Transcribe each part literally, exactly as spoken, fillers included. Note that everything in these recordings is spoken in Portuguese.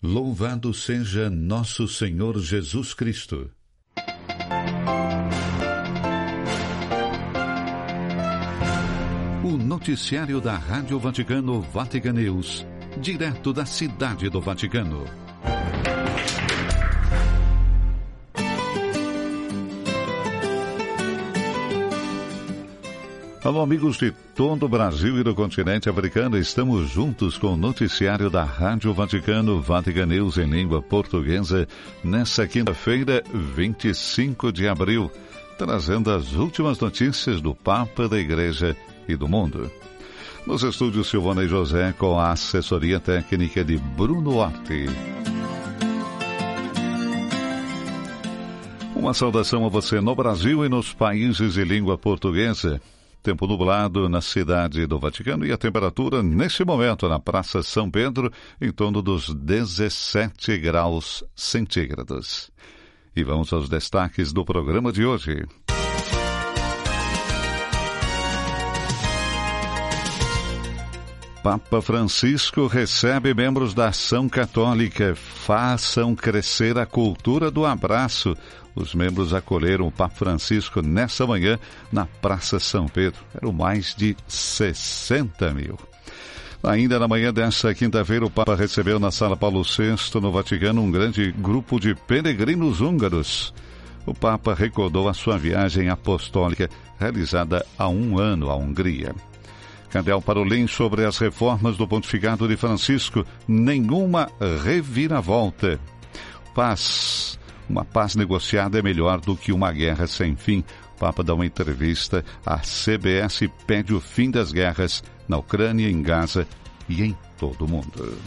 Louvado seja nosso Senhor Jesus Cristo. O noticiário da Rádio Vaticano Vatican News, direto da Cidade do Vaticano. Alô, amigos de todo o Brasil e do continente africano, estamos juntos com o noticiário da Rádio Vaticano Vatican News em língua portuguesa, nessa quinta-feira, vinte e cinco de abril, trazendo as últimas notícias do Papa, da Igreja e do mundo. Nos estúdios Silvana e José, com a assessoria técnica de Bruno Orti. Uma saudação a você no Brasil e nos países de língua portuguesa. Tempo nublado na Cidade do Vaticano e a temperatura, neste momento, na Praça São Pedro, em torno dos dezessete graus centígrados. E vamos aos destaques do programa de hoje. Papa Francisco recebe membros da Ação Católica. Façam crescer a cultura do abraço. Os membros acolheram o Papa Francisco nessa manhã na Praça São Pedro. Eram mais de sessenta mil. Ainda na manhã desta quinta-feira, o Papa recebeu na Sala Paulo sexto, no Vaticano, um grande grupo de peregrinos húngaros. O Papa recordou a sua viagem apostólica realizada há um ano à Hungria. Cardeal Parolin sobre as reformas do pontificado de Francisco. Nenhuma reviravolta. Paz. Uma paz negociada é melhor do que uma guerra sem fim. O Papa dá uma entrevista à C B S e pede o fim das guerras na Ucrânia, em Gaza e em todo o mundo.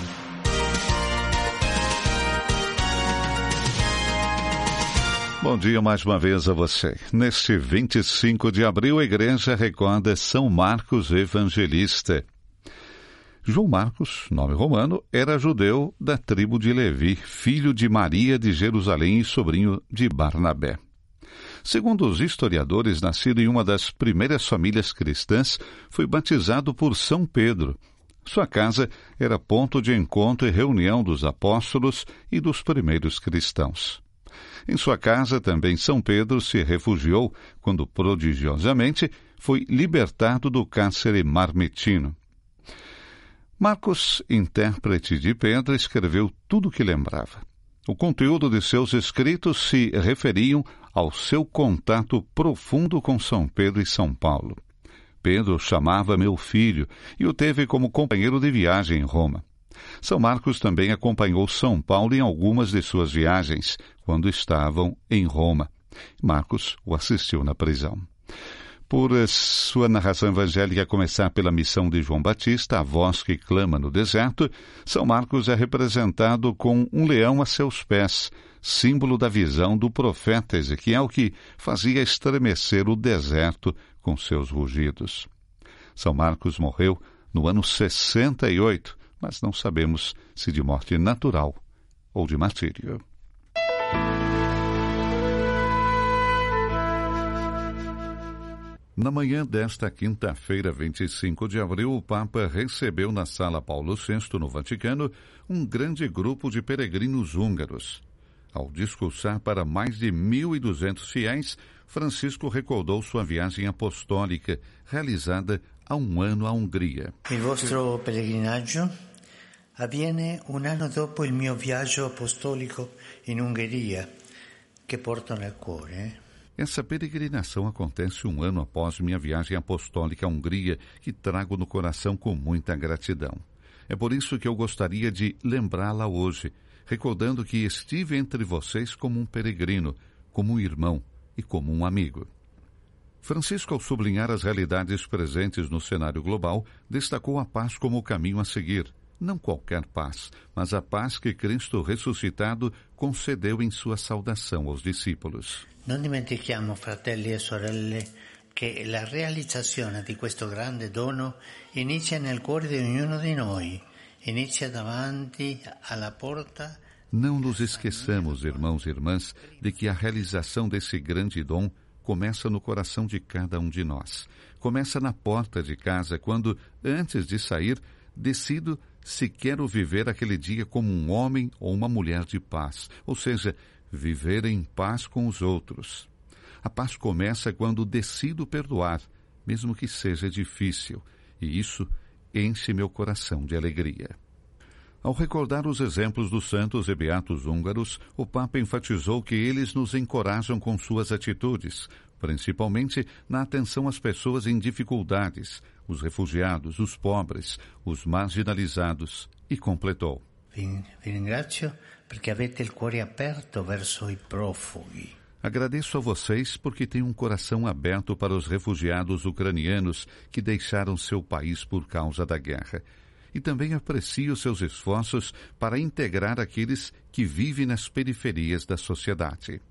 Bom dia mais uma vez a você. Neste vinte e cinco de abril, a Igreja recorda São Marcos Evangelista. João Marcos, nome romano, era judeu da tribo de Levi, filho de Maria de Jerusalém e sobrinho de Barnabé. Segundo os historiadores, nascido em uma das primeiras famílias cristãs, foi batizado por São Pedro. Sua casa era ponto de encontro e reunião dos apóstolos e dos primeiros cristãos. Em sua casa também São Pedro se refugiou quando prodigiosamente foi libertado do cárcere mamertino. Marcos, intérprete de Pedro, escreveu tudo o que lembrava. O conteúdo de seus escritos se referiam ao seu contato profundo com São Pedro e São Paulo. Pedro o chamava meu filho e o teve como companheiro de viagem em Roma. São Marcos também acompanhou São Paulo em algumas de suas viagens, quando estavam em Roma. Marcos o assistiu na prisão. Por sua narração evangélica começar pela missão de João Batista, a voz que clama no deserto, São Marcos é representado com um leão a seus pés, símbolo da visão do profeta Ezequiel, que fazia estremecer o deserto com seus rugidos. São Marcos morreu no ano sessenta e oito, mas não sabemos se de morte natural ou de martírio. Na manhã desta quinta-feira, vinte e cinco de abril, o Papa recebeu na Sala Paulo sexto, no Vaticano, um grande grupo de peregrinos húngaros. Ao discursar para mais de mil e duzentos fiéis, Francisco recordou sua viagem apostólica, realizada há um ano à Hungria. Il vostro pellegrinaggio avviene un anno dopo il mio viaggio apostolico in Ungheria, che porto nel cuore. Essa peregrinação acontece um ano após minha viagem apostólica à Hungria, que trago no coração com muita gratidão. É por isso que eu gostaria de lembrá-la hoje, recordando que estive entre vocês como um peregrino, como um irmão e como um amigo. Francisco, ao sublinhar as realidades presentes no cenário global, destacou a paz como o caminho a seguir. Não qualquer paz, mas a paz que Cristo ressuscitado concedeu em sua saudação aos discípulos. Non dimentichiamo, fratelli e sorelle, che la realizzazione di questo grande dono inizia nel cuore di ognuno di noi, inizia davanti alla porta. Não nos esqueçamos, irmãos e irmãs, de que a realização desse grande dom começa no coração de cada um de nós. Começa na porta de casa, quando, antes de sair, decido se quero viver aquele dia como um homem ou uma mulher de paz, ou seja, viver em paz com os outros. A paz começa quando decido perdoar, mesmo que seja difícil, e isso enche meu coração de alegria. Ao recordar os exemplos dos santos e beatos húngaros, o Papa enfatizou que eles nos encorajam com suas atitudes, principalmente na atenção às pessoas em dificuldades, os refugiados, os pobres, os marginalizados, e completou: Vi, vi ringrazio perché avete il cuore aperto verso i profughi. Agradeço a vocês porque têm um coração aberto para os refugiados ucranianos que deixaram seu país por causa da guerra. E também aprecio seus esforços para integrar aqueles que vivem nas periferias da sociedade.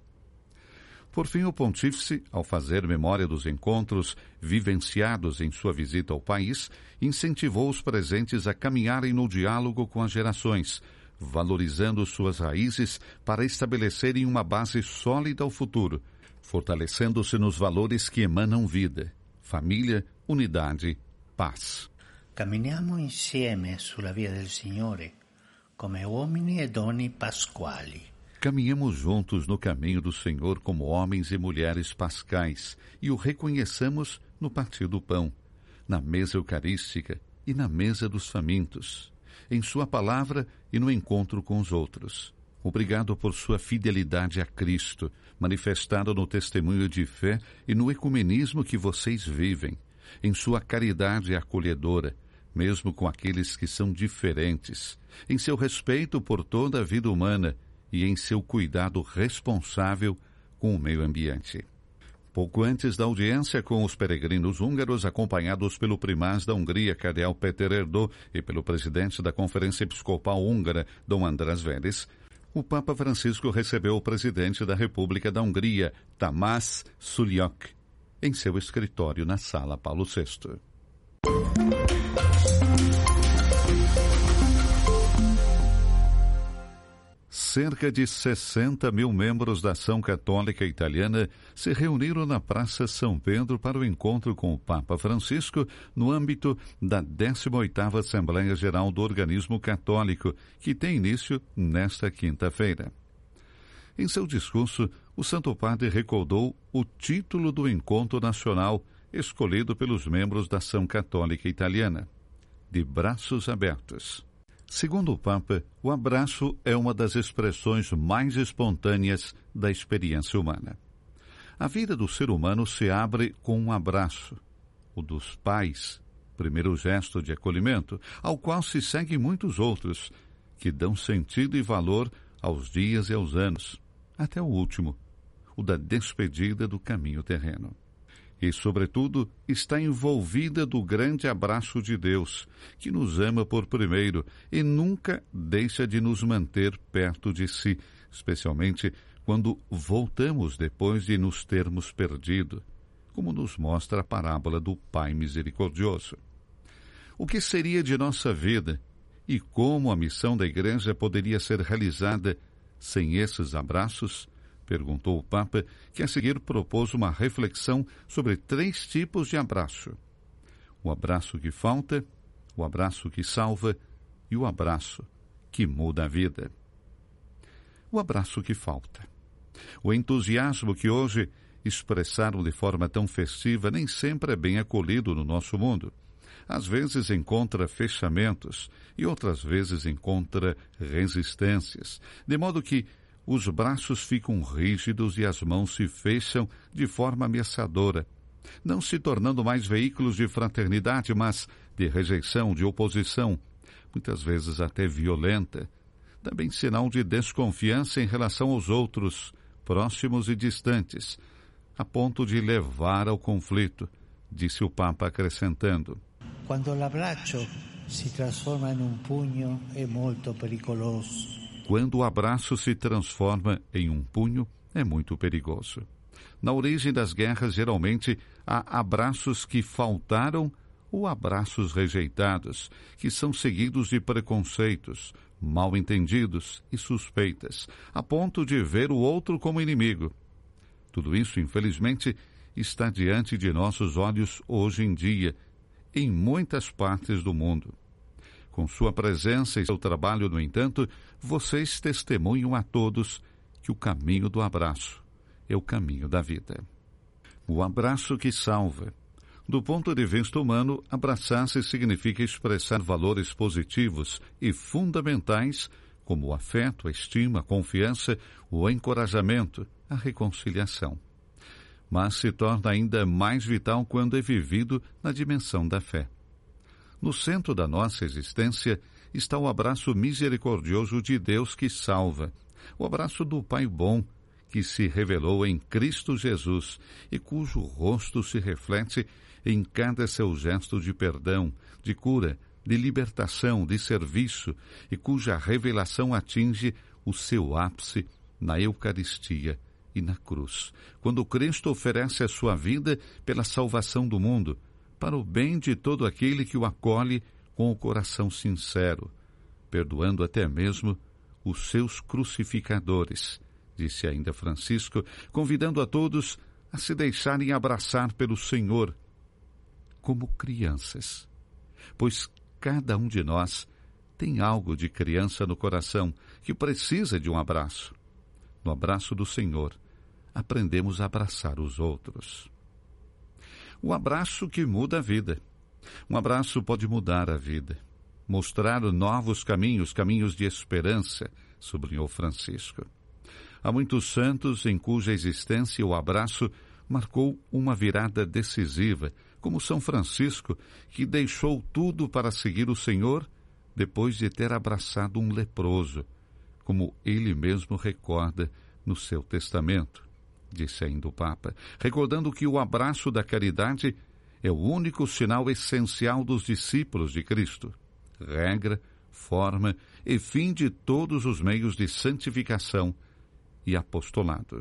Por fim, o pontífice, ao fazer memória dos encontros vivenciados em sua visita ao país, incentivou os presentes a caminharem no diálogo com as gerações, valorizando suas raízes para estabelecerem uma base sólida ao futuro, fortalecendo-se nos valores que emanam vida, família, unidade, paz. Camminiamo insieme sulla via del Signore, come uomini e donne pasquali. Caminhamos juntos no caminho do Senhor como homens e mulheres pascais e o reconheçamos no partir do pão, na mesa eucarística e na mesa dos famintos, em sua palavra e no encontro com os outros. Obrigado por sua fidelidade a Cristo, manifestada no testemunho de fé e no ecumenismo que vocês vivem, em sua caridade acolhedora, mesmo com aqueles que são diferentes, em seu respeito por toda a vida humana e em seu cuidado responsável com o meio ambiente. Pouco antes da audiência com os peregrinos húngaros, acompanhados pelo primaz da Hungria, Cardeal Péter Erdő, e pelo presidente da Conferência Episcopal Húngara, Dom András Veres, o Papa Francisco recebeu o presidente da República da Hungria, Tamás Szúlyog, em seu escritório na Sala Paulo sexto. Cerca de sessenta mil membros da Ação Católica Italiana se reuniram na Praça São Pedro para o encontro com o Papa Francisco no âmbito da décima oitava Assembleia Geral do Organismo Católico, que tem início nesta quinta-feira. Em seu discurso, o Santo Padre recordou o título do encontro nacional escolhido pelos membros da Ação Católica Italiana: De Braços Abertos. Segundo o Papa, o abraço é uma das expressões mais espontâneas da experiência humana. A vida do ser humano se abre com um abraço, o dos pais, primeiro gesto de acolhimento, ao qual se seguem muitos outros, que dão sentido e valor aos dias e aos anos, até o último, o da despedida do caminho terreno. E, sobretudo, está envolvida do grande abraço de Deus, que nos ama por primeiro e nunca deixa de nos manter perto de si, especialmente quando voltamos depois de nos termos perdido, como nos mostra a parábola do Pai Misericordioso. O que seria de nossa vida e como a missão da Igreja poderia ser realizada sem esses abraços? Perguntou o Papa, que a seguir propôs uma reflexão sobre três tipos de abraço: o abraço que falta, o abraço que salva e o abraço que muda a vida. O abraço que falta. O entusiasmo que hoje expressaram de forma tão festiva nem sempre é bem acolhido no nosso mundo. Às vezes encontra fechamentos e outras vezes encontra resistências, de modo que os braços ficam rígidos e as mãos se fecham de forma ameaçadora, não se tornando mais veículos de fraternidade, mas de rejeição, de oposição, muitas vezes até violenta, também sinal de desconfiança em relação aos outros, próximos e distantes, a ponto de levar ao conflito, disse o Papa acrescentando: Quando l'abbraccio si trasforma in un pugno è molto pericoloso. Quando o abraço se transforma em um punho, é muito perigoso. Na origem das guerras, geralmente, há abraços que faltaram ou abraços rejeitados, que são seguidos de preconceitos, mal-entendidos e suspeitas, a ponto de ver o outro como inimigo. Tudo isso, infelizmente, está diante de nossos olhos hoje em dia, em muitas partes do mundo. Com sua presença e seu trabalho, no entanto, vocês testemunham a todos que o caminho do abraço é o caminho da vida. O abraço que salva. Do ponto de vista humano, abraçar-se significa expressar valores positivos e fundamentais como o afeto, a estima, a confiança, o encorajamento, a reconciliação. Mas se torna ainda mais vital quando é vivido na dimensão da fé. No centro da nossa existência está o abraço misericordioso de Deus que salva, o abraço do Pai bom, que se revelou em Cristo Jesus e cujo rosto se reflete em cada seu gesto de perdão, de cura, de libertação, de serviço, e cuja revelação atinge o seu ápice na Eucaristia e na cruz, quando Cristo oferece a sua vida pela salvação do mundo, para o bem de todo aquele que o acolhe com o coração sincero, perdoando até mesmo os seus crucificadores, disse ainda Francisco, convidando a todos a se deixarem abraçar pelo Senhor como crianças, pois cada um de nós tem algo de criança no coração que precisa de um abraço. No abraço do Senhor, aprendemos a abraçar os outros. O abraço que muda a vida. Um abraço pode mudar a vida, mostrar novos caminhos, caminhos de esperança, sublinhou Francisco. Há muitos santos em cuja existência o abraço marcou uma virada decisiva, como São Francisco, que deixou tudo para seguir o Senhor depois de ter abraçado um leproso, como ele mesmo recorda no seu testamento, disse ainda o Papa, recordando que o abraço da caridade é o único sinal essencial dos discípulos de Cristo, regra, forma e fim de todos os meios de santificação e apostolado.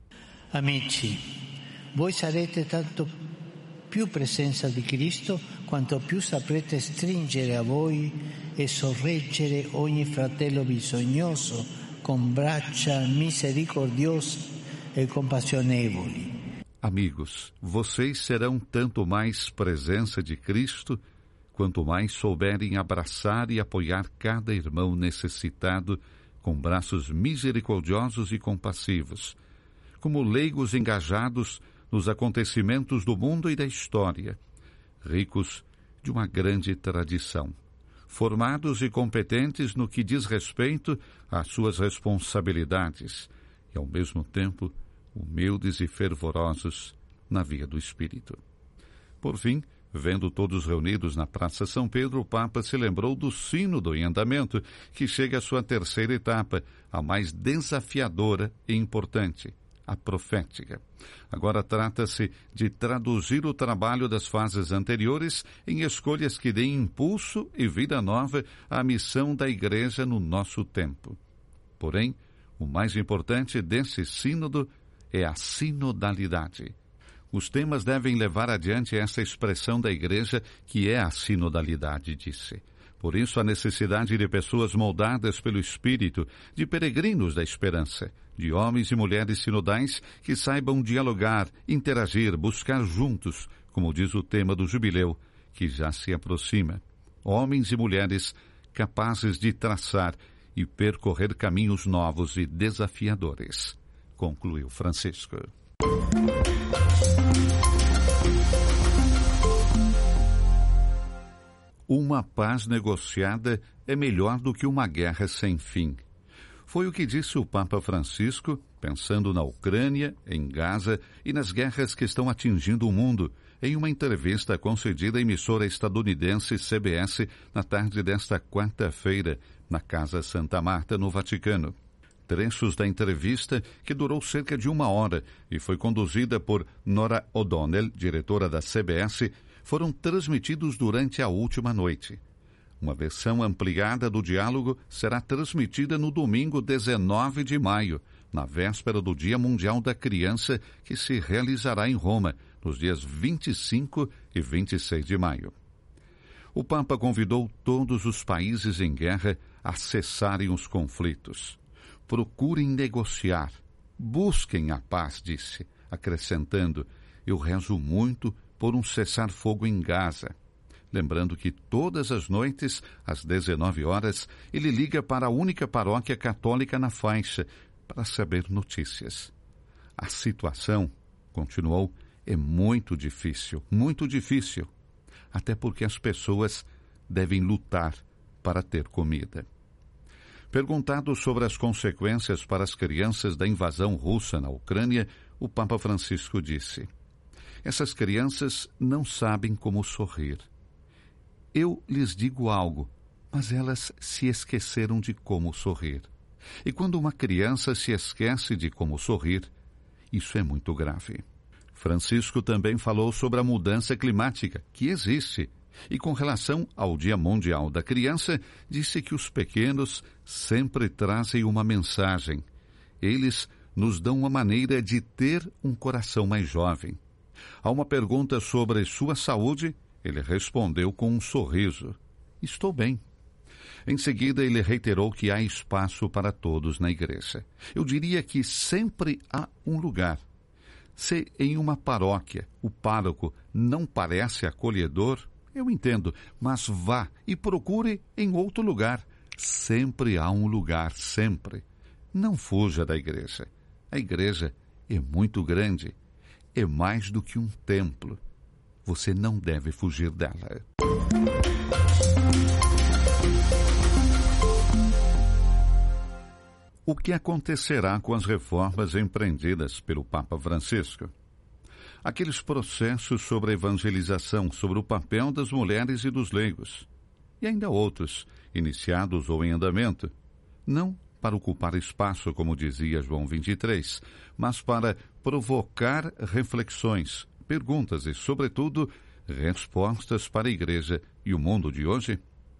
Amici, voi sarete tanto più presenza di Cristo quanto più saprete stringere a voi e sorreggere ogni fratello bisognoso con braccia misericordiose e compassionevoli. Amigos, vocês serão tanto mais presença de Cristo quanto mais souberem abraçar e apoiar cada irmão necessitado com braços misericordiosos e compassivos, como leigos engajados nos acontecimentos do mundo e da história, ricos de uma grande tradição, formados e competentes no que diz respeito às suas responsabilidades e, ao mesmo tempo, humildes e fervorosos na via do Espírito. Por fim, vendo todos reunidos na Praça São Pedro, o Papa se lembrou do Sínodo em andamento, que chega à sua terceira etapa, a mais desafiadora e importante, a profética. Agora trata-se de traduzir o trabalho das fases anteriores em escolhas que deem impulso e vida nova à missão da Igreja no nosso tempo. Porém, o mais importante desse sínodo é a sinodalidade. Os temas devem levar adiante essa expressão da Igreja que é a sinodalidade, disse. Por isso, a necessidade de pessoas moldadas pelo Espírito, de peregrinos da esperança, de homens e mulheres sinodais que saibam dialogar, interagir, buscar juntos, como diz o tema do jubileu, que já se aproxima. Homens e mulheres capazes de traçar e percorrer caminhos novos e desafiadores, concluiu Francisco. Uma paz negociada é melhor do que uma guerra sem fim. Foi o que disse o Papa Francisco, pensando na Ucrânia, em Gaza e nas guerras que estão atingindo o mundo, em uma entrevista concedida à emissora estadunidense C B S na tarde desta quarta-feira, na Casa Santa Marta, no Vaticano. Trechos da entrevista, que durou cerca de uma hora e foi conduzida por Nora O'Donnell, diretora da C B S, foram transmitidos durante a última noite. Uma versão ampliada do diálogo será transmitida no domingo dezenove de maio, na véspera do Dia Mundial da Criança, que se realizará em Roma, nos dias vinte e cinco e vinte e seis de maio. O Papa convidou todos os países em guerra a cessarem os conflitos. Procurem negociar, busquem a paz, disse, acrescentando, eu rezo muito por um cessar-fogo em Gaza. lembrando que todas as noites, às dezenove horas, ele liga para a única paróquia católica na faixa para saber notícias. A situação, continuou, é muito difícil, muito difícil, até porque as pessoas devem lutar para ter comida. Perguntado sobre as consequências para as crianças da invasão russa na Ucrânia, o Papa Francisco disse: essas crianças não sabem como sorrir. Eu lhes digo algo, mas elas se esqueceram de como sorrir. E quando uma criança se esquece de como sorrir, isso é muito grave. Francisco também falou sobre a mudança climática, que existe, e com relação ao Dia Mundial da Criança, disse que os pequenos sempre trazem uma mensagem. Eles nos dão uma maneira de ter um coração mais jovem. A uma pergunta sobre sua saúde, ele respondeu com um sorriso: estou bem. Em seguida, ele reiterou que há espaço para todos na igreja. Eu diria que sempre há um lugar. Se em uma paróquia o pároco não parece acolhedor, eu entendo, mas vá e procure em outro lugar. Sempre há um lugar, sempre. Não fuja da igreja. A igreja é muito grande. É mais do que um templo. Você não deve fugir dela. O que acontecerá com as reformas empreendidas pelo Papa Francisco? Aqueles processos sobre a evangelização, sobre o papel das mulheres e dos leigos, e ainda outros, iniciados ou em andamento, não para ocupar espaço, como dizia João vinte e três, mas para provocar reflexões, perguntas e, sobretudo, respostas para a Igreja e o mundo de hoje?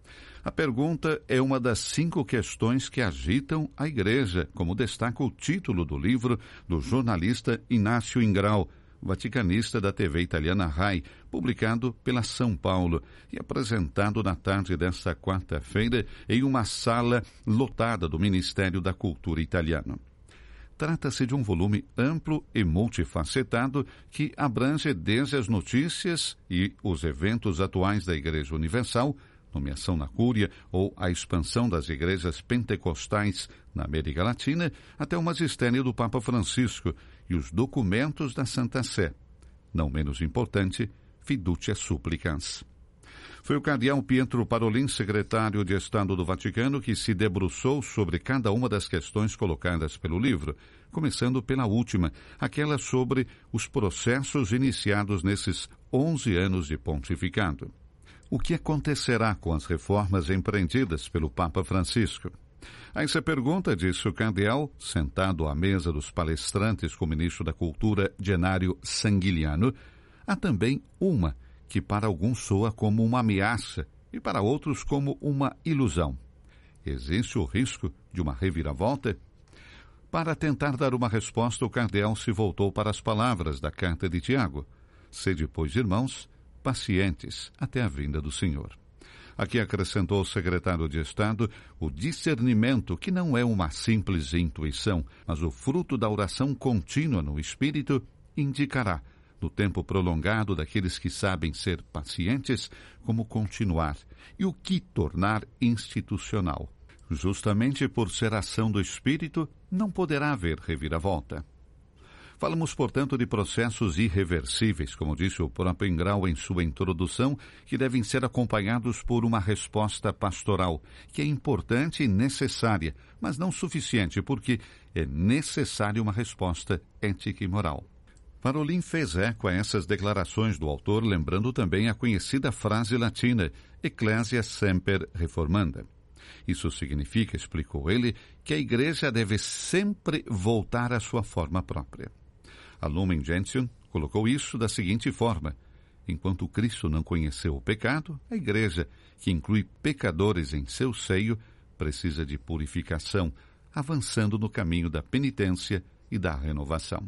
A pergunta é uma das cinco questões que agitam a Igreja, como destaca o título do livro do jornalista Inácio Ingrao, vaticanista da T V italiana Rai, publicado pela São Paulo e apresentado na tarde desta quarta-feira em uma sala lotada do Ministério da Cultura italiano. Trata-se de um volume amplo e multifacetado que abrange desde as notícias e os eventos atuais da Igreja Universal, nomeação na Cúria ou a expansão das igrejas pentecostais na América Latina, até o magistério do Papa Francisco e os documentos da Santa Sé. Não menos importante, Fiducia Supplicans. Foi o cardeal Pietro Parolin, secretário de Estado do Vaticano, que se debruçou sobre cada uma das questões colocadas pelo livro, começando pela última, aquela sobre os processos iniciados nesses onze anos de pontificado. O que acontecerá com as reformas empreendidas pelo Papa Francisco? A essa pergunta, disse o cardeal, sentado à mesa dos palestrantes com o ministro da Cultura, Gennario Sanghiliano, há também uma que para alguns soa como uma ameaça e para outros como uma ilusão. Existe o risco de uma reviravolta? Para tentar dar uma resposta, o cardeal se voltou para as palavras da carta de Tiago: sede, pois, irmãos, pacientes até a vinda do Senhor. Aqui acrescentou o secretário de Estado o discernimento, que não é uma simples intuição, mas o fruto da oração contínua no Espírito, indicará, no tempo prolongado daqueles que sabem ser pacientes, como continuar e o que tornar institucional. Justamente por ser ação do Espírito, não poderá haver reviravolta. Falamos, portanto, de processos irreversíveis, como disse o próprio Ingrao em sua introdução, que devem ser acompanhados por uma resposta pastoral, que é importante e necessária, mas não suficiente, porque é necessária uma resposta ética e moral. Parolin fez eco a essas declarações do autor, lembrando também a conhecida frase latina, Ecclesia semper reformanda. Isso significa, explicou ele, que a Igreja deve sempre voltar à sua forma própria. A Lumen Gentium colocou isso da seguinte forma: enquanto Cristo não conheceu o pecado, a Igreja, que inclui pecadores em seu seio, precisa de purificação, avançando no caminho da penitência e da renovação.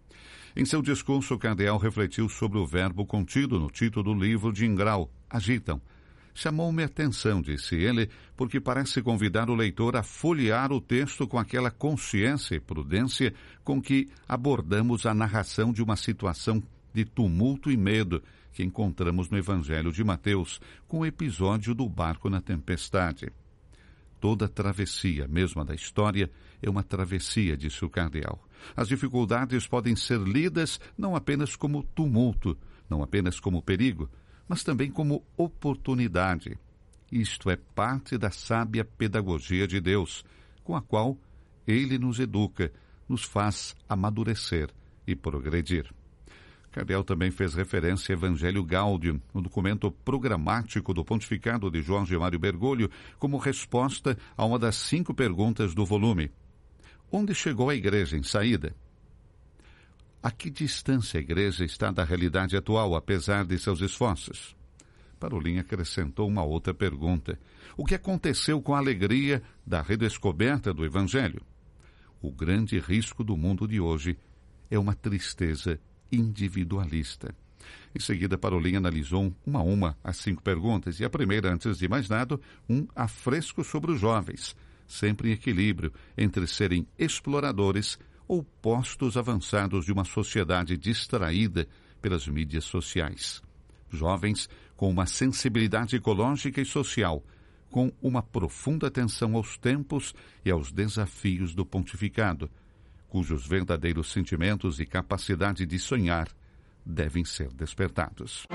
Em seu discurso, o cardeal refletiu sobre o verbo contido no título do livro de Ingrao, Agitam. Chamou-me a atenção, disse ele, porque parece convidar o leitor a folhear o texto com aquela consciência e prudência com que abordamos a narração de uma situação de tumulto e medo que encontramos no Evangelho de Mateus, com o episódio do barco na tempestade. Toda travessia, mesmo a da história, é uma travessia, disse o cardeal. As dificuldades podem ser lidas não apenas como tumulto, não apenas como perigo, mas também como oportunidade. Isto é parte da sábia pedagogia de Deus, com a qual Ele nos educa, nos faz amadurecer e progredir. Cardeal também fez referência ao Evangelho Gaudium, no documento programático do pontificado de Jorge Mário Bergoglio, como resposta a uma das cinco perguntas do volume. Onde chegou a Igreja em saída? A que distância a Igreja está da realidade atual, apesar de seus esforços? Parolin acrescentou uma outra pergunta. O que aconteceu com a alegria da redescoberta do Evangelho? O grande risco do mundo de hoje é uma tristeza individualista. Em seguida, Parolin analisou uma a uma as cinco perguntas, e a primeira, antes de mais nada, um afresco sobre os jovens, sempre em equilíbrio entre serem exploradores ou postos avançados de uma sociedade distraída pelas mídias sociais. Jovens com uma sensibilidade ecológica e social, com uma profunda atenção aos tempos e aos desafios do pontificado, cujos verdadeiros sentimentos e capacidade de sonhar devem ser despertados.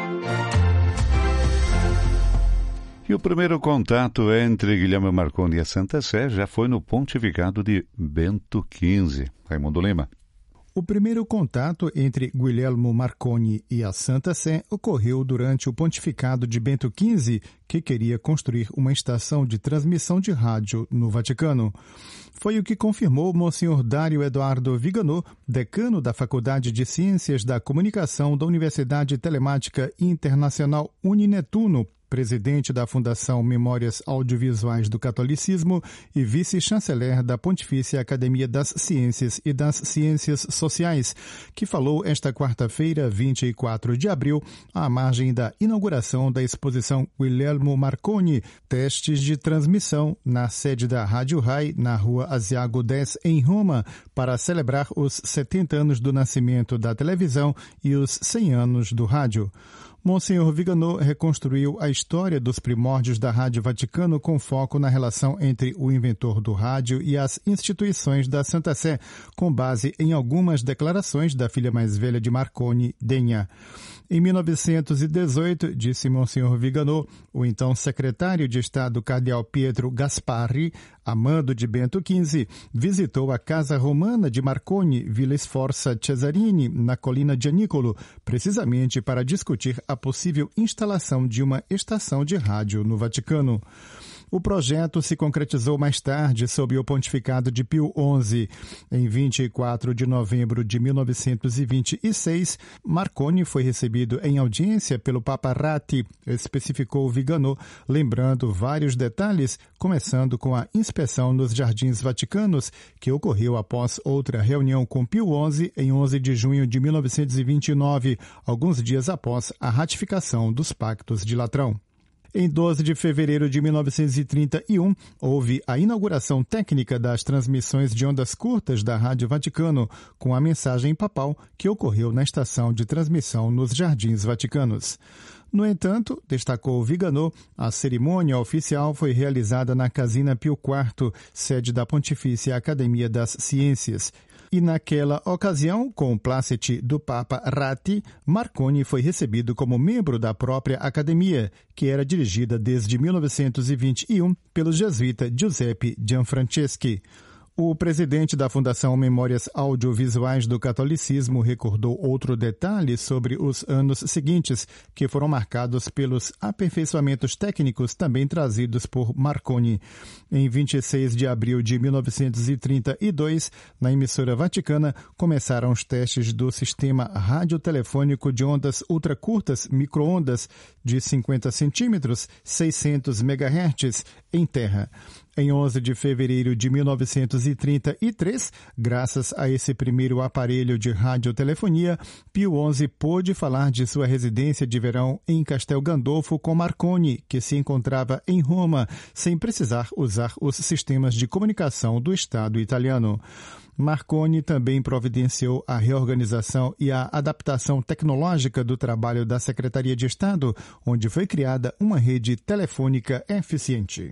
E o primeiro contato entre Guilherme Marconi e a Santa Sé já foi no pontificado de Bento quinze. Raimundo Lima. O primeiro contato entre Guilherme Marconi e a Santa Sé ocorreu durante o pontificado de Bento quinze, que queria construir uma estação de transmissão de rádio no Vaticano. Foi o que confirmou Monsenhor Dário Eduardo Viganò, decano da Faculdade de Ciências da Comunicação da Universidade Telemática Internacional Uninetuno, presidente da Fundação Memórias Audiovisuais do Catolicismo e vice-chanceler da Pontifícia Academia das Ciências e das Ciências Sociais, que falou esta quarta-feira, vinte e quatro de abril, à margem da inauguração da exposição Guilherme Marconi, Testes de Transmissão, na sede da Rádio Rai, na Rua Asiago dez, em Roma, para celebrar os setenta anos do nascimento da televisão e os cem anos do rádio. Monsenhor Viganò reconstruiu a história dos primórdios da Rádio Vaticano com foco na relação entre o inventor do rádio e as instituições da Santa Sé, com base em algumas declarações da filha mais velha de Marconi, Degna. Em mil novecentos e dezoito, disse Monsenhor Viganò, o então secretário de Estado cardeal Pietro Gasparri, amando de Bento quinze, visitou a casa romana de Marconi, Villa Sforza Cesarini, na colina Gianicolo, precisamente para discutir a possível instalação de uma estação de rádio no Vaticano. O projeto se concretizou mais tarde sob o pontificado de Pio onze. Em vinte e quatro de novembro de mil novecentos e vinte e seis, Marconi foi recebido em audiência pelo Papa Ratti, especificou Viganò, lembrando vários detalhes, começando com a inspeção nos Jardins Vaticanos, que ocorreu após outra reunião com Pio onze em onze de junho de mil novecentos e vinte e nove, alguns dias após a ratificação dos Pactos de Latrão. Em doze de fevereiro de mil novecentos e trinta e um, houve a inauguração técnica das transmissões de ondas curtas da Rádio Vaticano, com a mensagem papal que ocorreu na estação de transmissão nos Jardins Vaticanos. No entanto, destacou Viganò, a cerimônia oficial foi realizada na Casina Pio quarto, sede da Pontifícia Academia das Ciências. E naquela ocasião, com o plácete do Papa Ratti, Marconi foi recebido como membro da própria academia, que era dirigida desde mil novecentos e vinte e um pelo jesuíta Giuseppe Gianfranceschi. O presidente da Fundação Memórias Audiovisuais do Catolicismo recordou outro detalhe sobre os anos seguintes, que foram marcados pelos aperfeiçoamentos técnicos também trazidos por Marconi. Em vinte e seis de abril de mil novecentos e trinta e dois, na emissora vaticana, começaram os testes do sistema radiotelefônico de ondas ultracurtas, microondas, de cinquenta centímetros, seiscentos megahertz, em terra. Em onze de fevereiro de mil novecentos e trinta e três, graças a esse primeiro aparelho de radiotelefonia, Pio onze pôde falar de sua residência de verão em Castel Gandolfo com Marconi, que se encontrava em Roma, sem precisar usar os sistemas de comunicação do Estado italiano. Marconi também providenciou a reorganização e a adaptação tecnológica do trabalho da Secretaria de Estado, onde foi criada uma rede telefônica eficiente.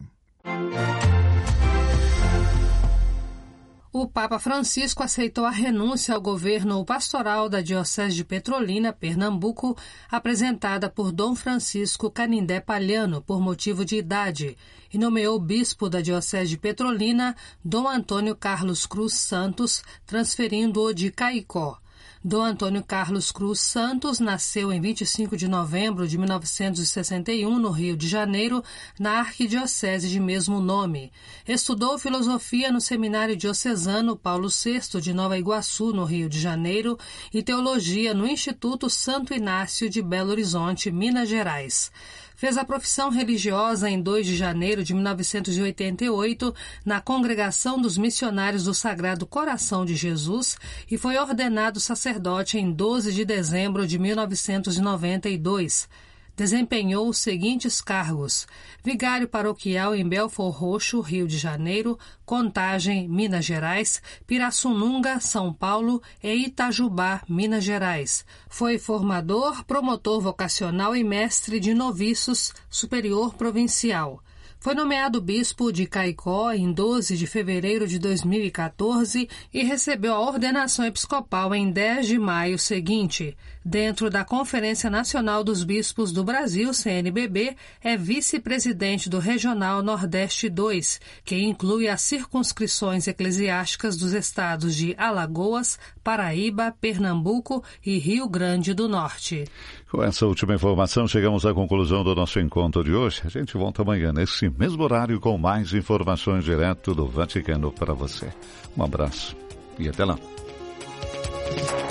O Papa Francisco aceitou a renúncia ao governo pastoral da Diocese de Petrolina, Pernambuco, apresentada por Dom Francisco Canindé Palhano por motivo de idade, e nomeou o bispo da Diocese de Petrolina, Dom Antônio Carlos Cruz Santos, transferindo-o de Caicó. Dom Antônio Carlos Cruz Santos nasceu em vinte e cinco de novembro de mil novecentos e sessenta e um, no Rio de Janeiro, na arquidiocese de mesmo nome. Estudou filosofia no Seminário Diocesano Paulo sexto de Nova Iguaçu, no Rio de Janeiro, e teologia no Instituto Santo Inácio de Belo Horizonte, Minas Gerais. Fez a profissão religiosa em dois de janeiro de mil novecentos e oitenta e oito na Congregação dos Missionários do Sagrado Coração de Jesus e foi ordenado sacerdote em doze de dezembro de mil novecentos e noventa e dois. Desempenhou os seguintes cargos: vigário paroquial em Belford Roxo, Rio de Janeiro, Contagem, Minas Gerais, Pirassununga, São Paulo e Itajubá, Minas Gerais. Foi formador, promotor vocacional e mestre de noviços, superior provincial. Foi nomeado bispo de Caicó em doze de fevereiro de dois mil e quatorze e recebeu a ordenação episcopal em dez de maio seguinte. Dentro da Conferência Nacional dos Bispos do Brasil, C N B B, é vice-presidente do Regional Nordeste dois, que inclui as circunscrições eclesiásticas dos estados de Alagoas, Paraíba, Pernambuco e Rio Grande do Norte. Com essa última informação, chegamos à conclusão do nosso encontro de hoje. A gente volta amanhã, nesse mesmo horário, com mais informações direto do Vaticano para você. Um abraço e até lá.